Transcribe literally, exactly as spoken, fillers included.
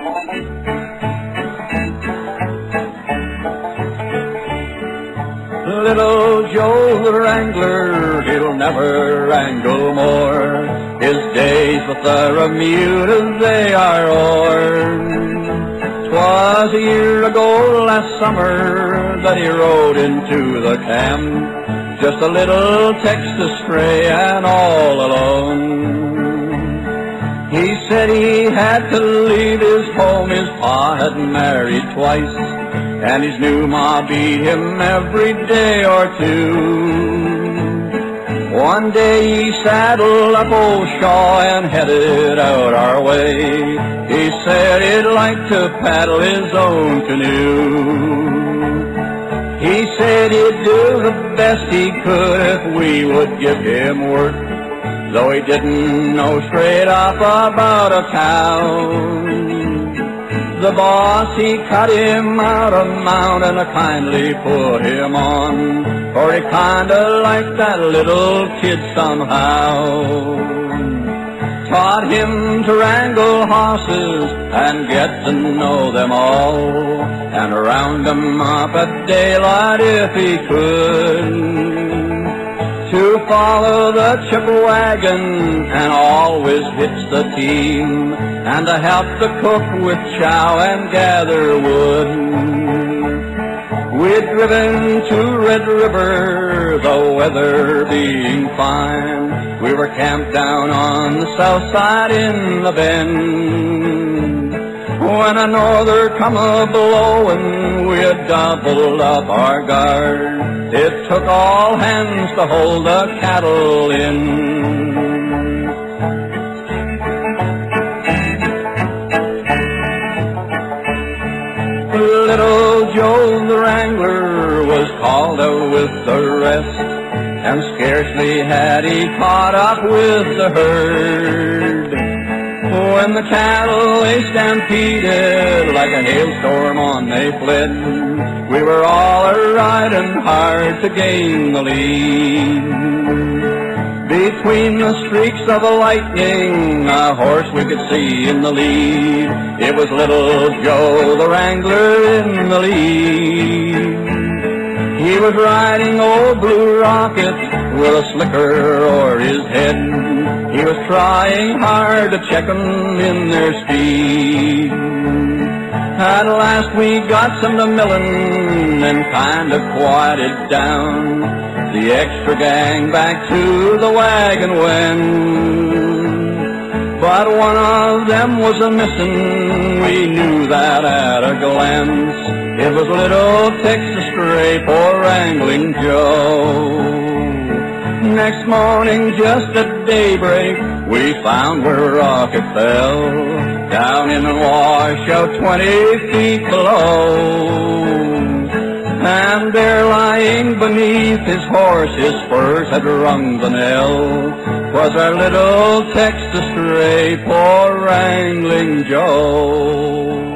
Little Joe the wrangler, he'll never wrangle more. His days with the remudas, they are o'er. 'Twas a year ago last summer that he rode into the camp, just a little Texas stray and all alone. He said he had to leave his home, his pa had married twice, and his new ma beat him every day or two. One day he saddled up old Shaw and headed out our way. He said he'd like to paddle his own canoe. He said he'd do the best he could if we would give him work, though he didn't know straight off about a town. The boss, he cut him out a mount and kindly put him on, for he kinda liked that little kid somehow. Taught him to wrangle horses and get to know them all, and round them up at daylight if he could. To follow the chip wagon and always hitch the team, and to help the cook with chow and gather wood. We'd driven to Red River, the weather being fine. We were camped down on the south side in the bend, when a norther come a-blowin', we had doubled up our guard. It took all hands to hold the cattle in. Little Joe the wrangler was called out with the rest, and scarcely had he caught up with the herd, when the cattle they stampeded like a hailstorm on they fled. We were all a-riding hard to gain the lead. Between the streaks of the lightning, a horse we could see in the lead. It was Little Joe the wrangler in the lead. He was riding old Blue Rocket with a slicker o'er his head. He was trying hard to check 'em in their speed. At last we got some to millin' and kind of quieted down. The extra gang back to the wagon went, but one of them was a-missin', we knew that at a glance. It was little Texas stray, poor Wrangling Joe. Next morning, just at daybreak, we found where Rocket fell, down in a washout twenty feet below. And there lying beneath his horse, his spurs had rung the knell, was our little Texas stray, poor Wrangling Joe.